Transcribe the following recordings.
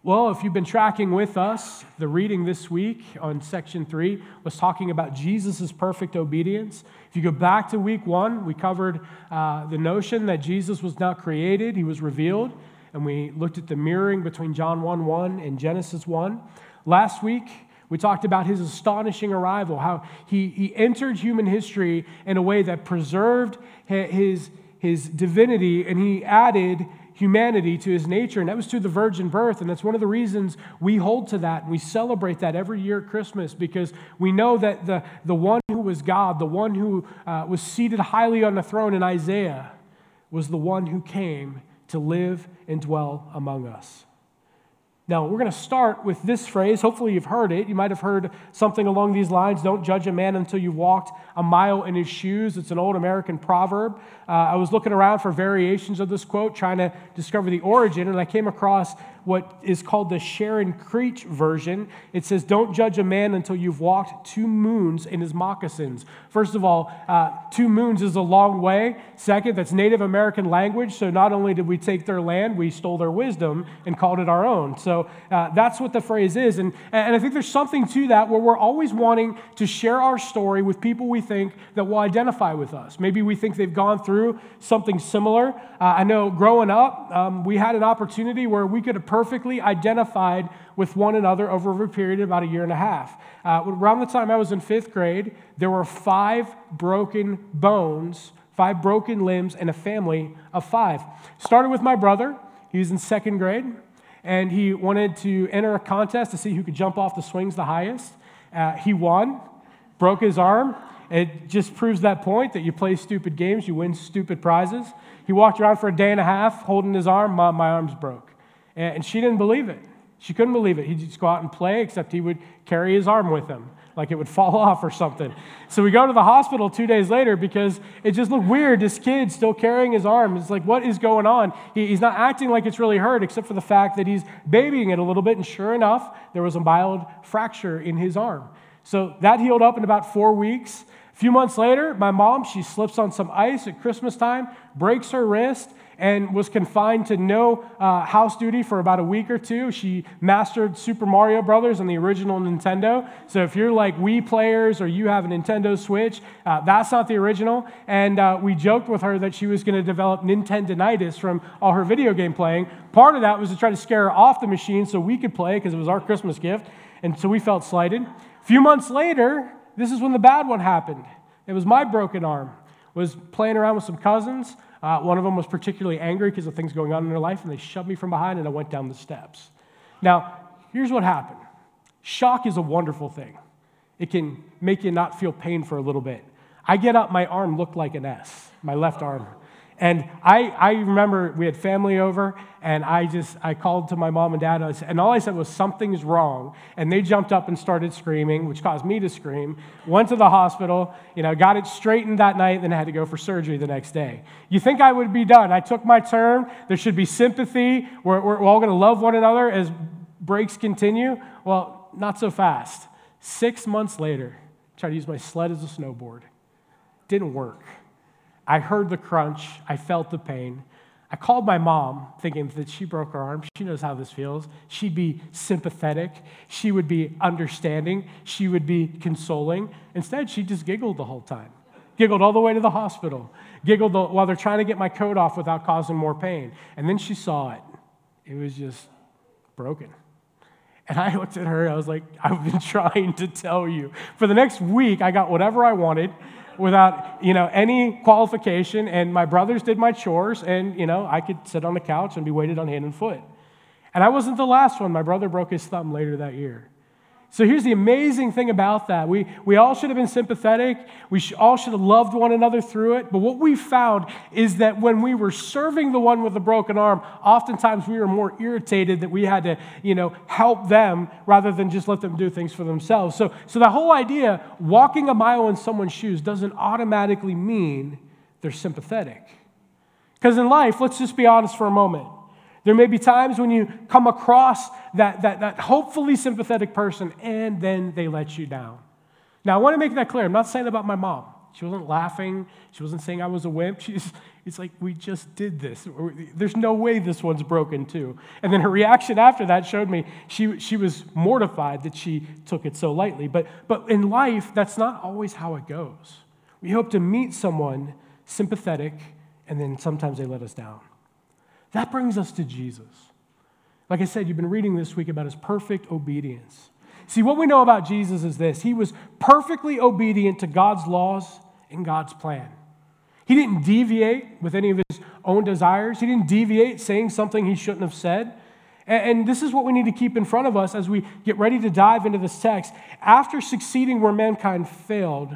Well, if you've been tracking with us, the reading this week on section 3 was talking about Jesus' perfect obedience. If you go back to week 1, we covered the notion that Jesus was not created, he was revealed, and we looked at the mirroring between John 1:1 and Genesis 1. Last week, we talked about his astonishing arrival, how he entered human history in a way that preserved his divinity, and he added humanity to his nature, and that was through the virgin birth, and that's one of the reasons we hold to that, and we celebrate that every year at Christmas, because we know that the one who was God, the one who was seated highly on the throne in Isaiah, was the one who came to live and dwell among us. Now, we're going to start with this phrase. Hopefully you've heard it. You might have heard something along these lines, don't judge a man until you've walked a mile in his shoes. It's an old American proverb. I was looking around for variations of this quote, trying to discover the origin, and I came across what is called the Sharon Creech version. It says, don't judge a man until you've walked 2 moons in his moccasins. First of all, 2 moons is a long way. Second, that's Native American language, so not only did we take their land, we stole their wisdom and called it our own. So that's what the phrase is, and I think there's something to that where we're always wanting to share our story with people we think that will identify with us. Maybe we think they've gone through something similar. I know growing up, we had an opportunity where we could have perfectly identified with one another over a period of about a year and a half. Around the time I was in 5th grade, there were 5 broken bones, 5 broken limbs, and a family of 5. Started with my brother. He was in 2nd grade, and he wanted to enter a contest to see who could jump off the swings the highest. He won, broke his arm. It just proves that point that you play stupid games, you win stupid prizes. He walked around for a day and a half holding his arm. My arm's broke. And she didn't believe it. She couldn't believe it. He'd just go out and play, except he would carry his arm with him, like it would fall off or something. So we go to the hospital 2 days later because it just looked weird. This kid still carrying his arm. It's like, what is going on? He's not acting like it's really hurt, except for the fact that he's babying it a little bit. And sure enough, there was a mild fracture in his arm. So that healed up in about 4 weeks. A few months later, my mom, she slips on some ice at Christmas time, breaks her wrist, and was confined to no house duty for about a week or 2. She mastered Super Mario Brothers on the original Nintendo. So if you're like Wii players or you have a Nintendo Switch, that's not the original. And we joked with her that she was going to develop Nintendonitis from all her video game playing. Part of that was to try to scare her off the machine so we could play because it was our Christmas gift. And so we felt slighted. A few months later, this is when the bad one happened. It was my broken arm. Was playing around with some cousins. One of them was particularly angry because of things going on in their life, and they shoved me from behind, and I went down the steps. Now, here's what happened. Shock is a wonderful thing. It can make you not feel pain for a little bit. I get up, my arm looked like an S, my left arm. And I remember we had family over, and I called to my mom and dad, and all I said was, something's wrong. And they jumped up and started screaming, which caused me to scream. Went to the hospital, got it straightened that night, then had to go for surgery the next day. You think I would be done. I took my turn. There should be sympathy. We're all going to love one another as breaks continue. Well, not so fast. 6 months later, I tried to use my sled as a snowboard. Didn't work. I heard the crunch. I felt the pain. I called my mom, thinking that she broke her arm. She knows how this feels. She'd be sympathetic. She would be understanding. She would be consoling. Instead, she just giggled the whole time. Giggled all the way to the hospital. Giggled while they're trying to get my coat off without causing more pain. And then she saw it. It was just broken. And I looked at her. I was like, I've been trying to tell you. For the next week, I got whatever I wanted, without, any qualification, and my brothers did my chores, and, I could sit on the couch and be weighted on hand and foot. And I wasn't the last one. My brother broke his thumb later that year. So here's the amazing thing about that. We all should have been sympathetic. We all should have loved one another through it. But what we found is that when we were serving the one with the broken arm, oftentimes we were more irritated that we had to, help them rather than just let them do things for themselves. So the whole idea, walking a mile in someone's shoes doesn't automatically mean they're sympathetic. Because in life, let's just be honest for a moment. There may be times when you come across that hopefully sympathetic person and then they let you down. Now, I want to make that clear. I'm not saying about my mom. She wasn't laughing. She wasn't saying I was a wimp. It's like, we just did this. There's no way this one's broken too. And then her reaction after that showed me she was mortified that she took it so lightly. But in life, that's not always how it goes. We hope to meet someone sympathetic, and then sometimes they let us down. That brings us to Jesus. Like I said, you've been reading this week about his perfect obedience. See, what we know about Jesus is this. He was perfectly obedient to God's laws and God's plan. He didn't deviate with any of his own desires. He didn't deviate saying something he shouldn't have said. And this is what we need to keep in front of us as we get ready to dive into this text. After succeeding where mankind failed,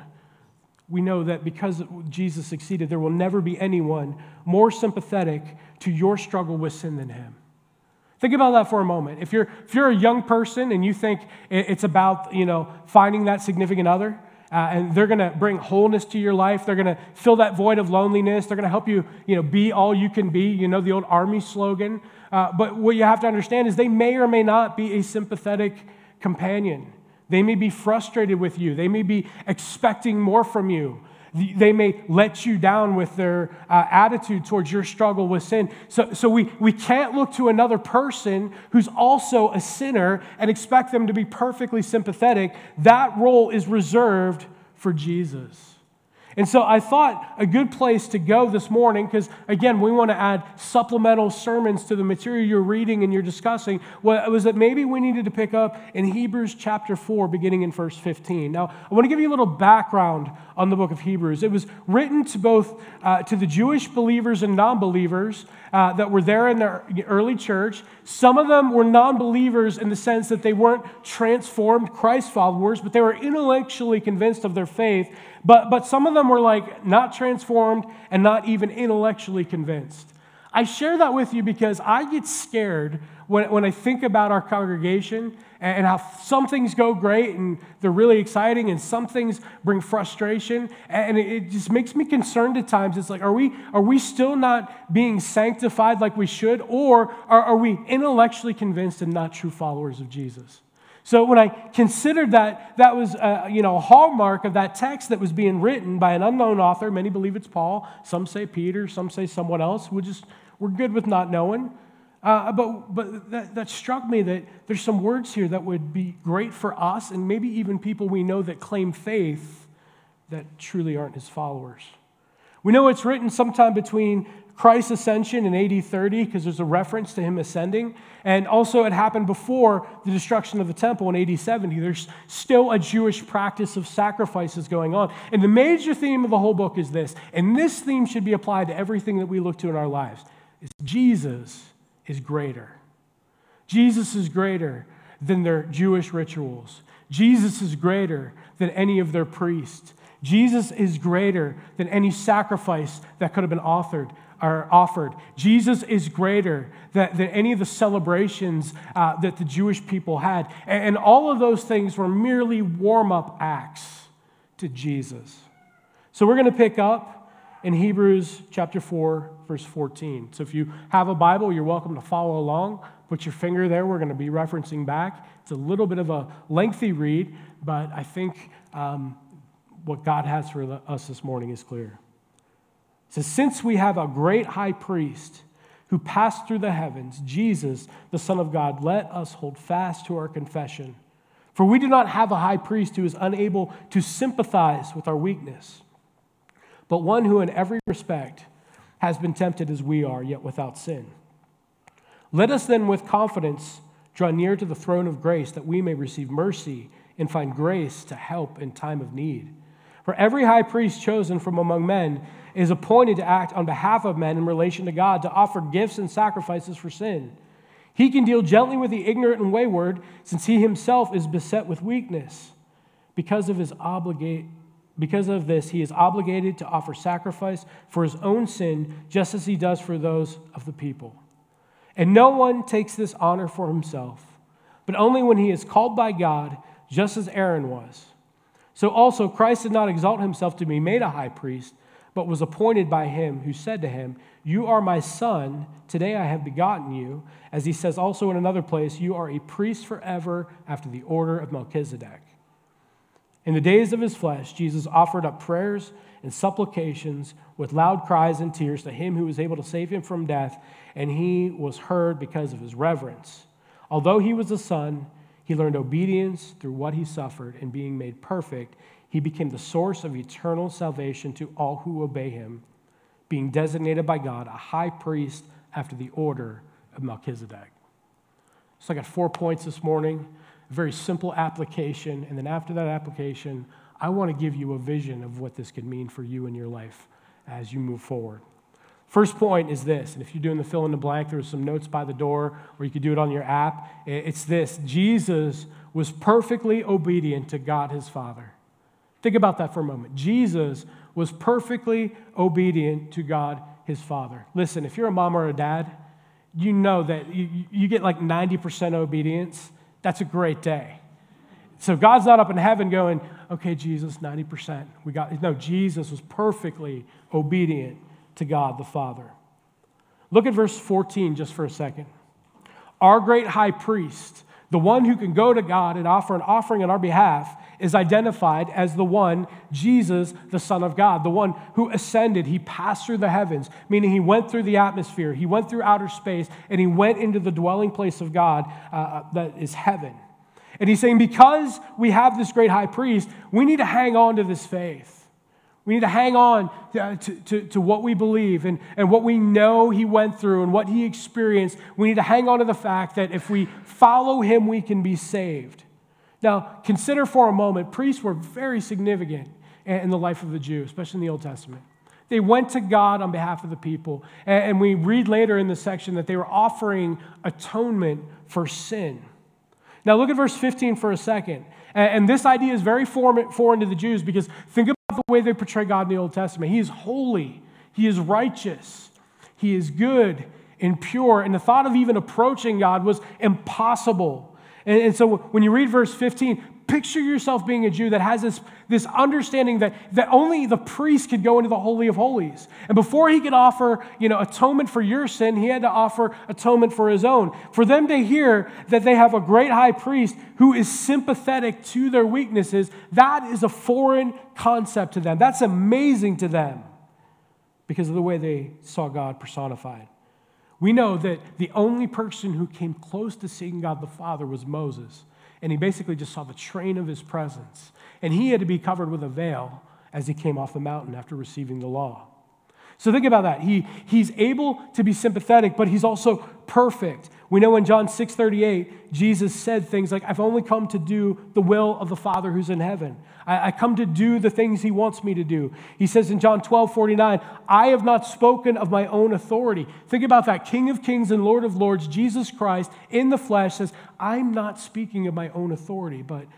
we know that because Jesus succeeded, there will never be anyone more sympathetic to your struggle with sin than him. Think about that for a moment. If you're a young person and you think it's about, finding that significant other, and they're going to bring wholeness to your life, they're going to fill that void of loneliness, they're going to help you, be all you can be, the old army slogan. But what you have to understand is they may or may not be a sympathetic companion. They may be frustrated with you. They may be expecting more from you. They may let you down with their attitude towards your struggle with sin. So we can't look to another person who's also a sinner and expect them to be perfectly sympathetic. That role is reserved for Jesus. And so I thought a good place to go this morning, because again, we want to add supplemental sermons to the material you're reading and you're discussing, was that maybe we needed to pick up in Hebrews chapter 4, beginning in verse 15. Now, I want to give you a little background on the book of Hebrews. It was written to both to the Jewish believers and non-believers that were there in the early church. Some of them were non-believers in the sense that they weren't transformed Christ followers, but they were intellectually convinced of their faith. But some of them were not transformed and not even intellectually convinced. I share that with you because I get scared when I think about our congregation and how some things go great and they're really exciting and some things bring frustration. And it just makes me concerned at times. It's like, are we still not being sanctified like we should? Or are we intellectually convinced and not true followers of Jesus? So when I considered that was a hallmark of that text that was being written by an unknown author. Many believe it's Paul. Some say Peter. Some say someone else. We're good with not knowing. But that struck me that there's some words here that would be great for us and maybe even people we know that claim faith that truly aren't his followers. We know it's written sometime between Christ's ascension in AD 30 because there's a reference to him ascending. And also it happened before the destruction of the temple in AD 70. There's still a Jewish practice of sacrifices going on. And the major theme of the whole book is this, and this theme should be applied to everything that we look to in our lives. It's Jesus is greater. Jesus is greater than their Jewish rituals. Jesus is greater than any of their priests. Jesus is greater than any sacrifice that could have been offered. Jesus is greater than any of the celebrations that the Jewish people had. And all of those things were merely warm-up acts to Jesus. So we're going to pick up in Hebrews chapter 4, verse 14. So if you have a Bible, you're welcome to follow along. Put your finger there. We're going to be referencing back. It's a little bit of a lengthy read, but I think what God has for us this morning is clear. It says, since we have a great high priest who passed through the heavens, Jesus, the Son of God, let us hold fast to our confession. For we do not have a high priest who is unable to sympathize with our weakness, but one who in every respect has been tempted as we are, yet without sin. Let us then with confidence draw near to the throne of grace that we may receive mercy and find grace to help in time of need. For every high priest chosen from among men is appointed to act on behalf of men in relation to God, to offer gifts and sacrifices for sin. He can deal gently with the ignorant and wayward, since he himself is beset with weakness. Because of this, he is obligated to offer sacrifice for his own sin, just as he does for those of the people. And no one takes this honor for himself, but only when he is called by God, just as Aaron was. So also Christ did not exalt himself to be made a high priest, but was appointed by him who said to him, you are my son, today I have begotten you. As he says also in another place, you are a priest forever after the order of Melchizedek. In the days of his flesh, Jesus offered up prayers and supplications with loud cries and tears to him who was able to save him from death, and he was heard because of his reverence. Although he was a son, he learned obedience through what he suffered, and being made perfect, he became the source of eternal salvation to all who obey him, being designated by God a high priest after the order of Melchizedek. So I got 4 points this morning, a very simple application, and then after that application, I want to give you a vision of what this could mean for you in your life as you move forward. First point is this, and if you're doing the fill in the blank, there's some notes by the door, or you could do it on your app. It's this: Jesus was perfectly obedient to God his Father. Think about that for a moment. Jesus was perfectly obedient to God his Father. Listen, if you're a mom or a dad, you know that you get like 90% obedience. That's a great day. So God's not up in heaven going, okay, Jesus, 90%. No, Jesus was perfectly obedient to God the Father. Look at verse 14 just for a second. Our great high priest, the one who can go to God and offer an offering on our behalf, is identified as the one, Jesus, the Son of God, the one who ascended. He passed through the heavens, meaning he went through the atmosphere, he went through outer space, and he went into the dwelling place of God that is heaven. And he's saying, because we have this great high priest, we need to hang on to this faith. We need to hang on to what we believe and what we know he went through and what he experienced. We need to hang on to the fact that if we follow him, we can be saved. Now, consider for a moment, priests were very significant in the life of the Jew, especially in the Old Testament. They went to God on behalf of the people. And we read later in the section that they were offering atonement for sin. Now, look at verse 15 for a second. And this idea is very foreign to the Jews, because think about the way they portray God in the Old Testament. He is holy. He is righteous. He is good and pure. And the thought of even approaching God was impossible. And so when you read verse 15, picture yourself being a Jew that has this understanding that only the priest could go into the Holy of Holies. And before he could offer, atonement for your sin, he had to offer atonement for his own. For them to hear that they have a great high priest who is sympathetic to their weaknesses, that is a foreign concept to them. That's amazing to them because of the way they saw God personified. We know that the only person who came close to seeing God the Father was Moses. And he basically just saw the train of his presence. And he had to be covered with a veil as he came off the mountain after receiving the law. So think about that. He's able to be sympathetic, but he's also perfect. We know in John 6:38, Jesus said things like, I've only come to do the will of the Father who's in heaven. I come to do the things he wants me to do. He says in John 12:49, I have not spoken of my own authority. Think about that. King of kings and Lord of lords, Jesus Christ in the flesh says, I'm not speaking of my own authority, but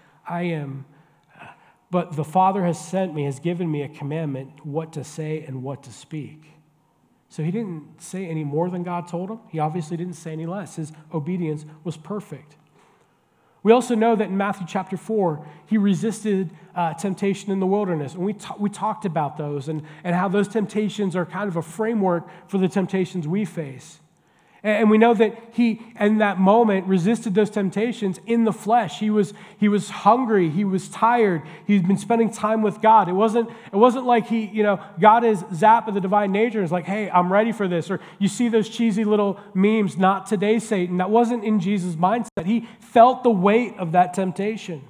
the Father has sent me, has given me a commandment what to say and what to speak. So he didn't say any more than God told him. He obviously didn't say any less. His obedience was perfect. We also know that in Matthew chapter 4, he resisted temptation in the wilderness. And we talked about those and how those temptations are kind of a framework for the temptations we face. And we know that he, in that moment, resisted those temptations in the flesh. He was hungry. He was tired. He'd been spending time with God. It wasn't like God is Zap of the divine nature and is like, hey, I'm ready for this. Or you see those cheesy little memes, not today, Satan. That wasn't in Jesus' mindset. He felt the weight of that temptation.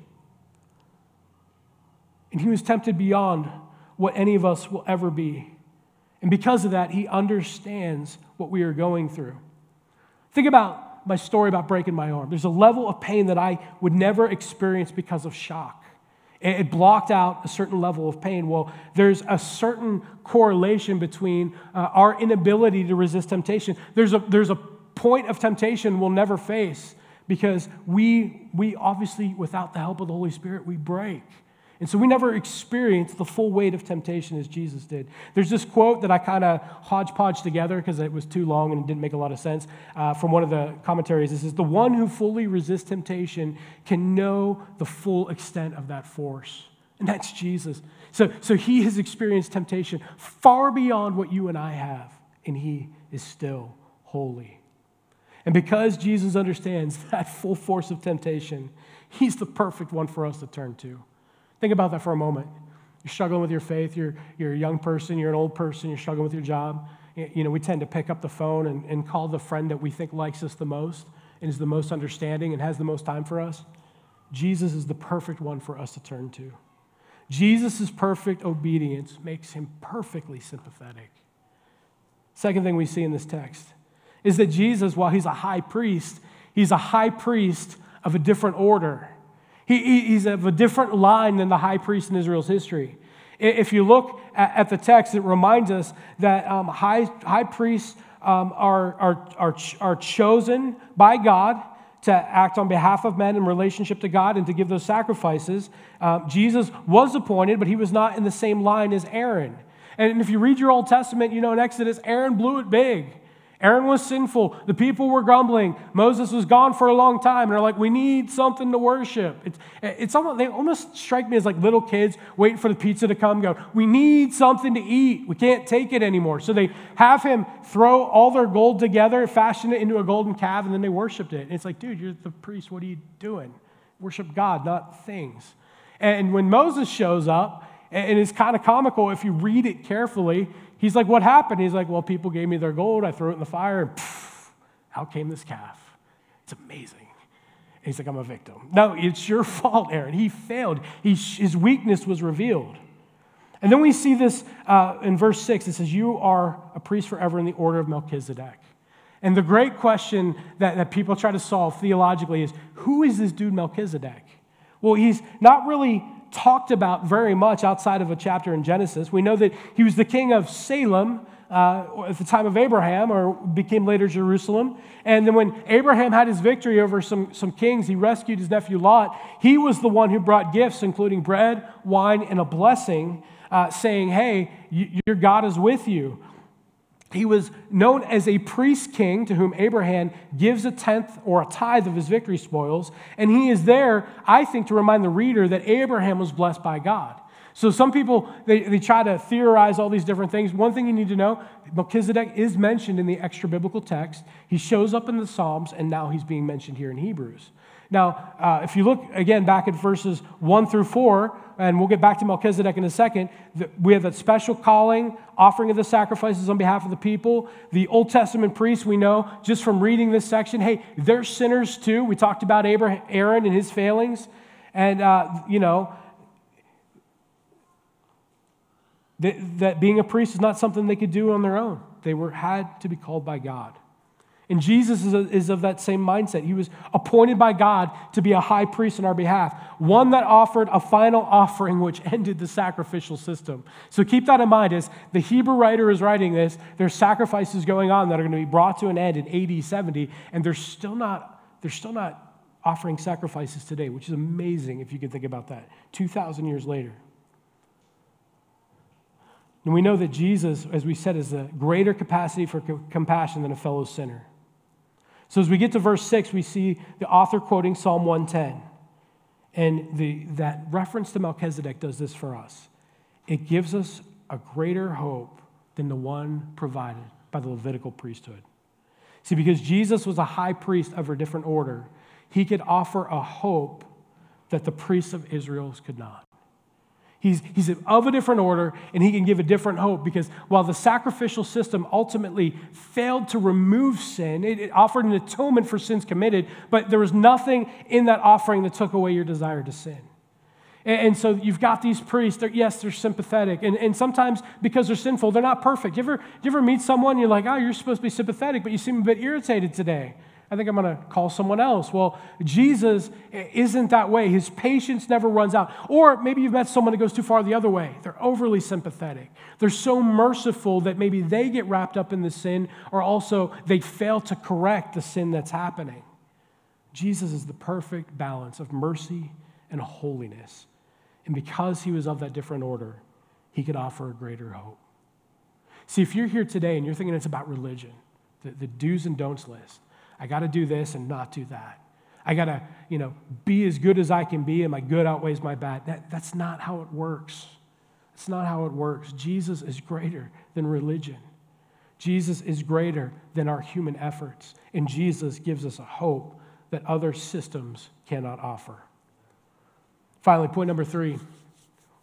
And he was tempted beyond what any of us will ever be. And because of that, he understands what we are going through. Think about my story about breaking my arm. There's a level of pain that I would never experience because of shock. It blocked out a certain level of pain. Well, there's a certain correlation between our inability to resist temptation. There's a point of temptation we'll never face because we obviously, without the help of the Holy Spirit, we break. And so we never experience the full weight of temptation as Jesus did. There's this quote that I kind of hodgepodge together because it was too long and it didn't make a lot of sense from one of the commentaries. This is, the one who fully resists temptation can know the full extent of that force. And that's Jesus. So he has experienced temptation far beyond what you and I have, and he is still holy. And because Jesus understands that full force of temptation, he's the perfect one for us to turn to. Think about that for a moment. You're struggling with your faith. You're a young person. You're an old person. You're struggling with your job. We tend to pick up the phone and call the friend that we think likes us the most and is the most understanding and has the most time for us. Jesus is the perfect one for us to turn to. Jesus' perfect obedience makes him perfectly sympathetic. Second thing we see in this text is that Jesus, while he's a high priest of a different order. He's of a different line than the high priest in Israel's history. If you look at the text, it reminds us that high priests are chosen by God to act on behalf of men in relationship to God and to give those sacrifices. Jesus was appointed, but he was not in the same line as Aaron. And if you read your Old Testament, in Exodus, Aaron blew it big. Aaron was sinful. The people were grumbling. Moses was gone for a long time. And they're like, we need something to worship. They almost strike me as like little kids waiting for the pizza to come, go, we need something to eat. We can't take it anymore. So they have him throw all their gold together, fashion it into a golden calf, and then they worshiped it. And it's like, dude, you're the priest. What are you doing? Worship God, not things. And when Moses shows up, and it's kind of comical if you read it carefully, he's like, what happened? He's like, well, people gave me their gold. I threw it in the fire, and out came this calf. It's amazing. And he's like, I'm a victim. No, it's your fault, Aaron. He failed. His weakness was revealed. And then we see this in verse 6. It says, you are a priest forever in the order of Melchizedek. And the great question that people try to solve theologically is, who is this dude Melchizedek? Well, he's not really talked about very much outside of a chapter in Genesis. We know that he was the king of Salem at the time of Abraham, or became later Jerusalem. And then when Abraham had his victory over some kings, he rescued his nephew Lot. He was the one who brought gifts, including bread, wine, and a blessing, saying, hey, your God is with you. He was known as a priest king to whom Abraham gives a tenth or a tithe of his victory spoils. And he is there, I think, to remind the reader that Abraham was blessed by God. So some people, they try to theorize all these different things. One thing you need to know, Melchizedek is mentioned in the extra biblical text. He shows up in the Psalms, and now he's being mentioned here in Hebrews. Now, if you look again back at verses 1 through 4, and we'll get back to Melchizedek in a second, we have that special calling, offering of the sacrifices on behalf of the people. The Old Testament priests, we know just from reading this section, hey, they're sinners too. We talked about Aaron and his failings. And, that being a priest is not something they could do on their own. They had to be called by God. And Jesus is of that same mindset. He was appointed by God to be a high priest on our behalf, one that offered a final offering which ended the sacrificial system. So keep that in mind as the Hebrew writer is writing this. There's sacrifices going on that are going to be brought to an end in AD 70, and they're still not offering sacrifices today, which is amazing if you can think about that, 2,000 years later. And we know that Jesus, as we said, is a greater capacity for compassion than a fellow sinner. So as we get to verse 6, we see the author quoting Psalm 110. And that reference to Melchizedek does this for us. It gives us a greater hope than the one provided by the Levitical priesthood. See, because Jesus was a high priest of a different order, he could offer a hope that the priests of Israel could not. He's of a different order, and he can give a different hope because while the sacrificial system ultimately failed to remove sin, it offered an atonement for sins committed, but there was nothing in that offering that took away your desire to sin. And so you've got these priests, they're sympathetic, and sometimes because they're sinful, they're not perfect. You ever meet someone, you're like, oh, you're supposed to be sympathetic, but you seem a bit irritated today. I think I'm going to call someone else. Well, Jesus isn't that way. His patience never runs out. Or maybe you've met someone that goes too far the other way. They're overly sympathetic. They're so merciful that maybe they get wrapped up in the sin, or also they fail to correct the sin that's happening. Jesus is the perfect balance of mercy and holiness. And because he was of that different order, he could offer a greater hope. See, if you're here today and you're thinking it's about religion, the do's and don'ts list, I got to do this and not do that. I got to, be as good as I can be, and my good outweighs my bad. That's not how it works. That's not how it works. Jesus is greater than religion. Jesus is greater than our human efforts, and Jesus gives us a hope that other systems cannot offer. Finally, point number 3,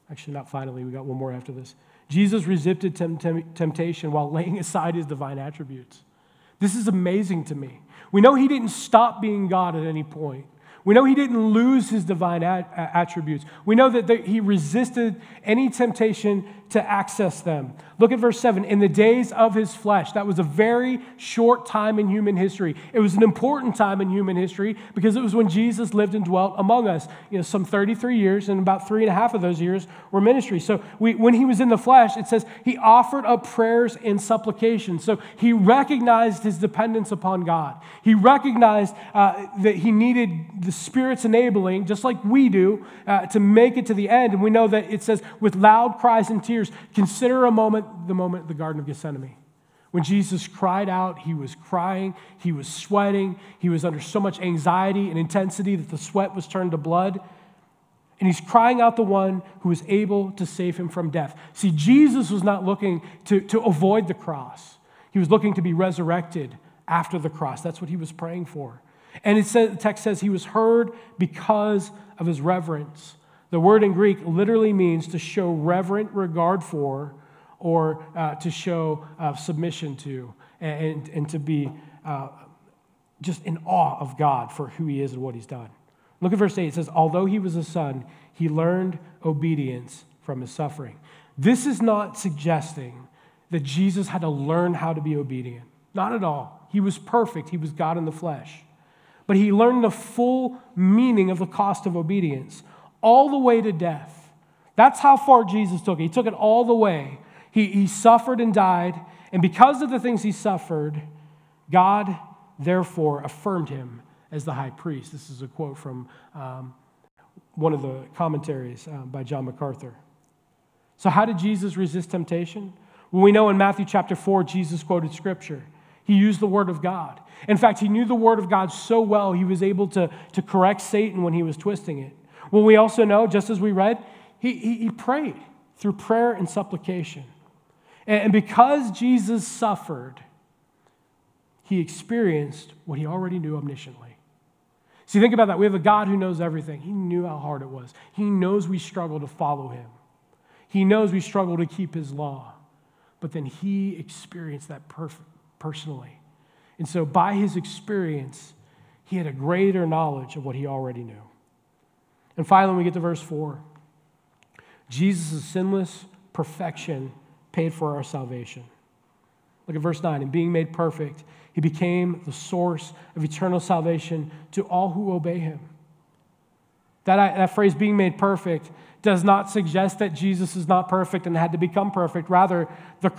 Actually, not finally. We got one more after this. Jesus resisted temptation while laying aside his divine attributes. This is amazing to me. We know he didn't stop being God at any point. We know he didn't lose his divine attributes. We know that he resisted any temptation to access them. Look at verse 7. In the days of his flesh, that was a very short time in human history. It was an important time in human history because it was when Jesus lived and dwelt among us. Some 33 years, and about 3.5 of those years were ministry. So when he was in the flesh, it says he offered up prayers and supplications. So he recognized his dependence upon God. He recognized that he needed the Spirit's enabling, just like we do, to make it to the end. And we know that it says, with loud cries and tears, consider the moment in the Garden of Gethsemane. When Jesus cried out, he was crying, he was sweating, he was under so much anxiety and intensity that the sweat was turned to blood. And he's crying out the one who is able to save him from death. See, Jesus was not looking to avoid the cross. He was looking to be resurrected after the cross. That's what he was praying for. And the text says he was heard because of his reverence. The word in Greek literally means to show reverent regard for, or to show submission to, and to be just in awe of God for who he is and what he's done. Look at verse 8. It says, although he was a son, he learned obedience from his suffering. This is not suggesting that Jesus had to learn how to be obedient. Not at all. He was perfect. He was God in the flesh. But he learned the full meaning of the cost of obedience, all the way to death. That's how far Jesus took it. He took it all the way. He suffered and died, and because of the things he suffered, God therefore affirmed him as the high priest. This is a quote from one of the commentaries by John MacArthur. So how did Jesus resist temptation? Well, we know in Matthew chapter 4, Jesus quoted Scripture. He used the Word of God. In fact, he knew the Word of God so well, he was able to correct Satan when he was twisting it. Well, we also know, just as we read, he prayed through prayer and supplication. And because Jesus suffered, he experienced what he already knew omnisciently. See, think about that. We have a God who knows everything. He knew how hard it was. He knows we struggle to follow him. He knows we struggle to keep his law. But then he experienced that personally. And so by his experience, he had a greater knowledge of what he already knew. And finally, we get to verse 4. Jesus' sinless perfection paid for our salvation. Look at verse 9. And being made perfect, he became the source of eternal salvation to all who obey him. That phrase, being made perfect, does not suggest that Jesus is not perfect and had to become perfect. Rather,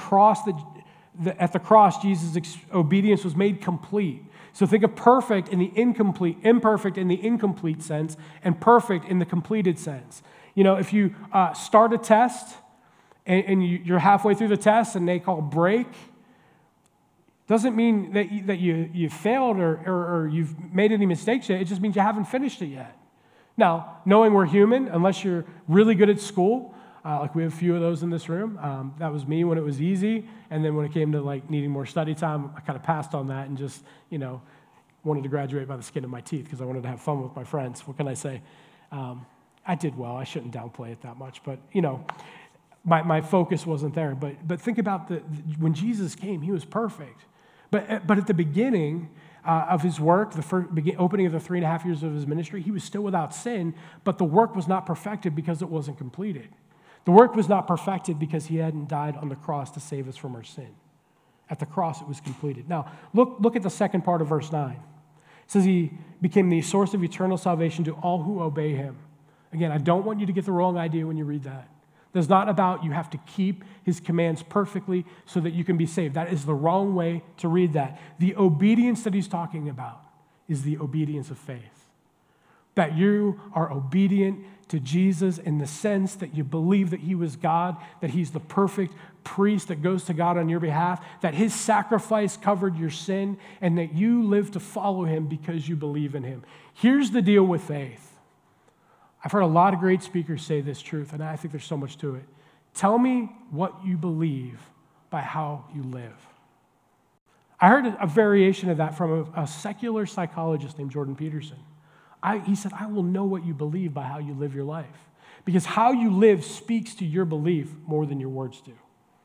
at the cross, Jesus' obedience was made complete. So think of perfect in the incomplete, imperfect in the incomplete sense, and perfect in the completed sense. If you start a test and you're halfway through the test and they call break, doesn't mean that you failed or you've made any mistakes yet. It just means you haven't finished it yet. Now, knowing we're human, unless you're really good at school, like we have a few of those in this room. That was me when it was easy, and then when it came to needing more study time, I kind of passed on that and just wanted to graduate by the skin of my teeth because I wanted to have fun with my friends. What can I say? I did well. I shouldn't downplay it that much, but my focus wasn't there. But think about when Jesus came, he was perfect. But at the beginning of his work, the opening of the 3.5 years of his ministry, he was still without sin, but the work was not perfected because it wasn't completed. The work was not perfected because he hadn't died on the cross to save us from our sin. At the cross, it was completed. Now, look at the second part of verse 9. It says he became the source of eternal salvation to all who obey him. Again, I don't want you to get the wrong idea when you read that. It's not about you have to keep his commands perfectly so that you can be saved. That is the wrong way to read that. The obedience that he's talking about is the obedience of faith. That you are obedient to Jesus in the sense that you believe that he was God, that he's the perfect priest that goes to God on your behalf, that his sacrifice covered your sin, and that you live to follow him because you believe in him. Here's the deal with faith. I've heard a lot of great speakers say this truth, and I think there's so much to it. Tell me what you believe by how you live. I heard a variation of that from a secular psychologist named Jordan Peterson. He said, I will know what you believe by how you live your life. because how you live speaks to your belief more than your words do.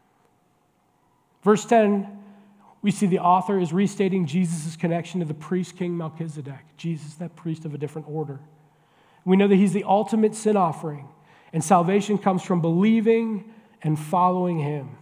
Verse 10, we see the author is restating Jesus' connection to the priest King Melchizedek. Jesus, that priest of a different order. We know that he's the ultimate sin offering, and salvation comes from believing and following him.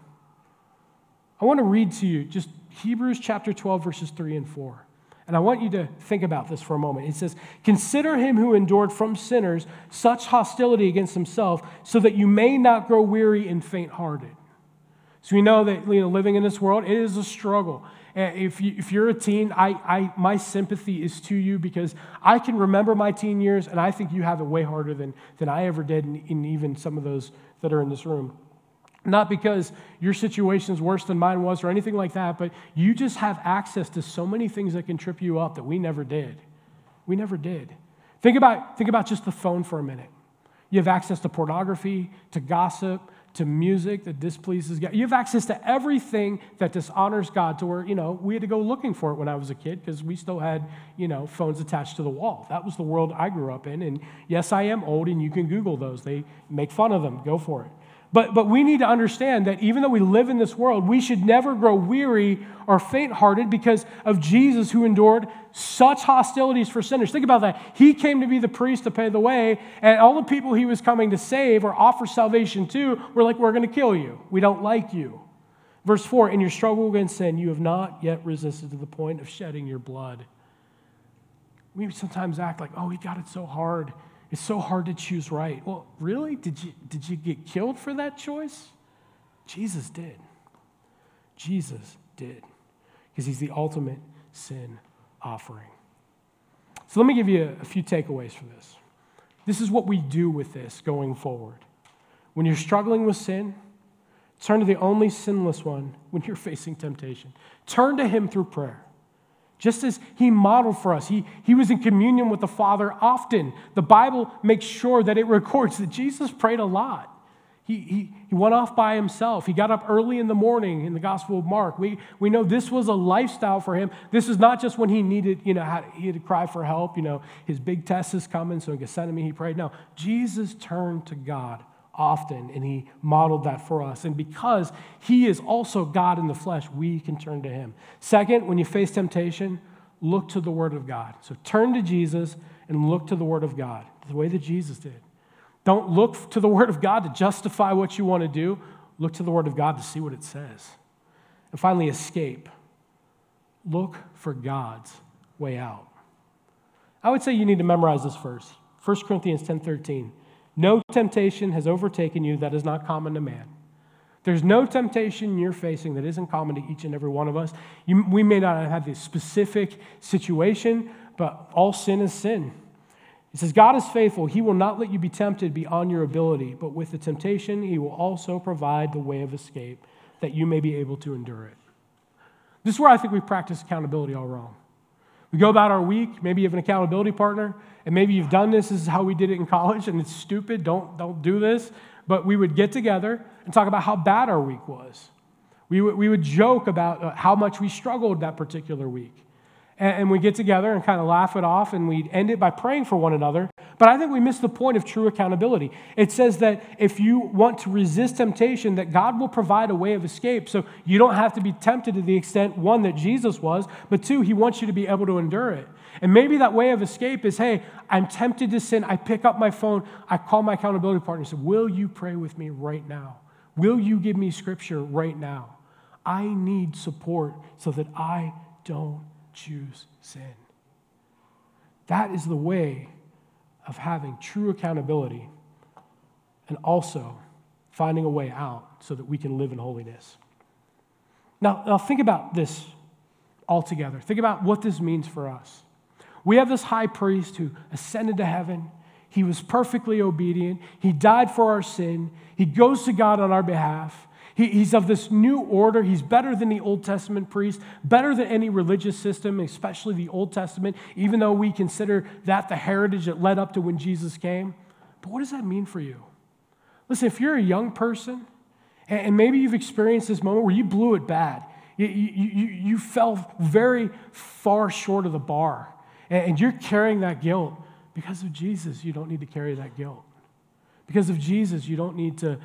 I want to read to you just Hebrews chapter 12, verses 3 and 4. And I want you to think about this for a moment. It says, "Consider him who endured from sinners such hostility against himself, so that you may not grow weary and faint-hearted." So we know that living in this world, it is a struggle. If you're a teen, my sympathy is to you, because I can remember my teen years, and I think you have it way harder than I ever did, and even some of those that are in this room. Not because your situation is worse than mine was or anything like that, but you just have access to so many things that can trip you up that we never did. We never did. Think about just the phone for a minute. You have access to pornography, to gossip, to music that displeases God. You have access to everything that dishonors God, to where, we had to go looking for it when I was a kid, because we still had, phones attached to the wall. That was the world I grew up in. And yes, I am old, and you can Google those. They make fun of them. Go for it. But we need to understand that even though we live in this world, we should never grow weary or faint-hearted because of Jesus, who endured such hostilities for sinners. Think about that. He came to be the priest to pay the way, and all the people he was coming to save or offer salvation to were like, "We're going to kill you. We don't like you." Verse 4, "In your struggle against sin, you have not yet resisted to the point of shedding your blood." We sometimes act like, "Oh, we got it so hard. It's so hard to choose right." Well, really? Did you get killed for that choice? Jesus did. Jesus did. Because he's the ultimate sin offering. So let me give you a few takeaways for this. This is what we do with this going forward. When you're struggling with sin, turn to the only sinless one when you're facing temptation. Turn to him through prayer. Just as he modeled for us, he was in communion with the Father often. The Bible makes sure that it records that Jesus prayed a lot. He went off by himself. He got up early in the morning in the Gospel of Mark. We know this was a lifestyle for him. This is not just when he needed, he had to cry for help. His big test is coming, so in Gethsemane he prayed. No, Jesus turned to God often, and he modeled that for us. And because he is also God in the flesh, we can turn to him. Second, when you face temptation, look to the Word of God. So turn to Jesus and look to the Word of God, the way that Jesus did. Don't look to the Word of God to justify what you want to do. Look to the Word of God to see what it says. And finally, escape. Look for God's way out. I would say you need to memorize this verse. 1 Corinthians 10:13. "No temptation has overtaken you that is not common to man." There's no temptation you're facing that isn't common to each and every one of us. We may not have this specific situation, but all sin is sin. It says, "God is faithful. He will not let you be tempted beyond your ability, but with the temptation, he will also provide the way of escape that you may be able to endure it." This is where I think we practice accountability all wrong. We go about our week, maybe you have an accountability partner, and maybe you've done this is how we did it in college, and it's stupid, don't do this, but we would get together and talk about how bad our week was. We would joke about how much we struggled that particular week. And we get together and kind of laugh it off, and we'd end it by praying for one another. But I think we miss the point of true accountability. It says that if you want to resist temptation, that God will provide a way of escape. So you don't have to be tempted to the extent, one, that Jesus was, but two, he wants you to be able to endure it. And maybe that way of escape is, hey, I'm tempted to sin. I pick up my phone. I call my accountability partner and say, "Will you pray with me right now? Will you give me scripture right now? I need support so that I don't choose sin." That is the way of having true accountability and also finding a way out so that we can live in holiness. Now think about this all together. Think about what this means for us. We have this high priest who ascended to heaven. He was perfectly obedient. He died for our sin. He goes to God on our behalf. He's of this new order. He's better than the Old Testament priest, better than any religious system, especially the Old Testament, even though we consider that the heritage that led up to when Jesus came. But what does that mean for you? Listen, if you're a young person, and maybe you've experienced this moment where you blew it bad, you fell very far short of the bar, and you're carrying that guilt, because of Jesus, you don't need to carry that guilt. Because of Jesus, you don't need to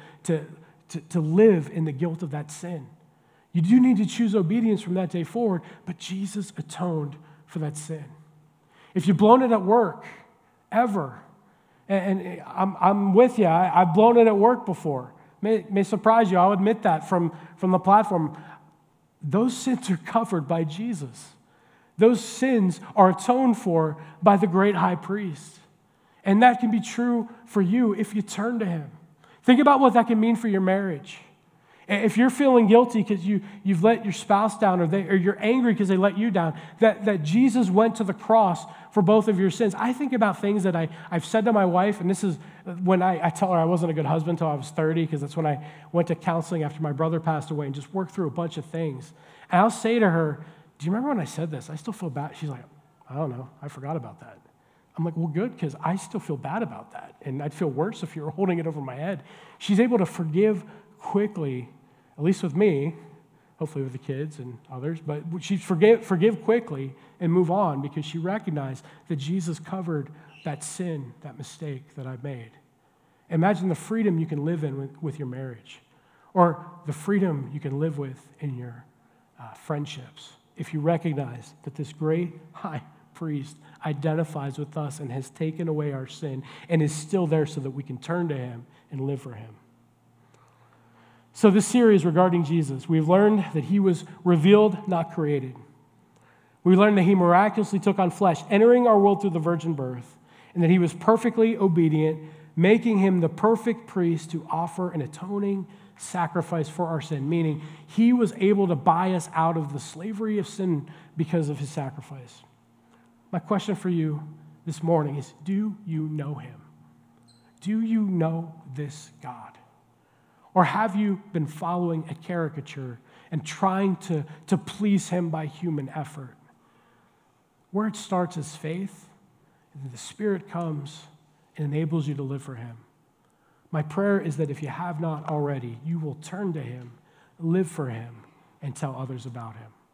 live in the guilt of that sin. You do need to choose obedience from that day forward, but Jesus atoned for that sin. If you've blown it at work, ever, and I'm with you, I've blown it at work before. May surprise you, I'll admit that from the platform. Those sins are covered by Jesus. Those sins are atoned for by the great high priest. And that can be true for you if you turn to him. Think about what that can mean for your marriage. If you're feeling guilty because you've let your spouse down or you're angry because they let you down, that Jesus went to the cross for both of your sins. I think about things that I've said to my wife, and this is when I tell her I wasn't a good husband until I was 30, because that's when I went to counseling after my brother passed away and just worked through a bunch of things. And I'll say to her, do you remember when I said this? I still feel bad. She's like, I don't know. I forgot about that. I'm like, well, good, because I still feel bad about that. And I'd feel worse if you were holding it over my head. She's able to forgive quickly, at least with me, hopefully with the kids and others, but she'd forgive quickly and move on because she recognized that Jesus covered that sin, that mistake that I made. Imagine the freedom you can live in with your marriage, or the freedom you can live with in your friendships if you recognize that this great high priest identifies with us and has taken away our sin and is still there so that we can turn to him and live for him. So this series regarding Jesus, we've learned that he was revealed, not created. We learned that he miraculously took on flesh, entering our world through the virgin birth, and that he was perfectly obedient, making him the perfect priest to offer an atoning sacrifice for our sin, meaning he was able to buy us out of the slavery of sin because of his sacrifice. My question for you this morning is, do you know him? Do you know this God? Or have you been following a caricature and trying to please him by human effort? Where it starts is faith, and then the Spirit comes and enables you to live for him. My prayer is that if you have not already, you will turn to him, live for him, and tell others about him.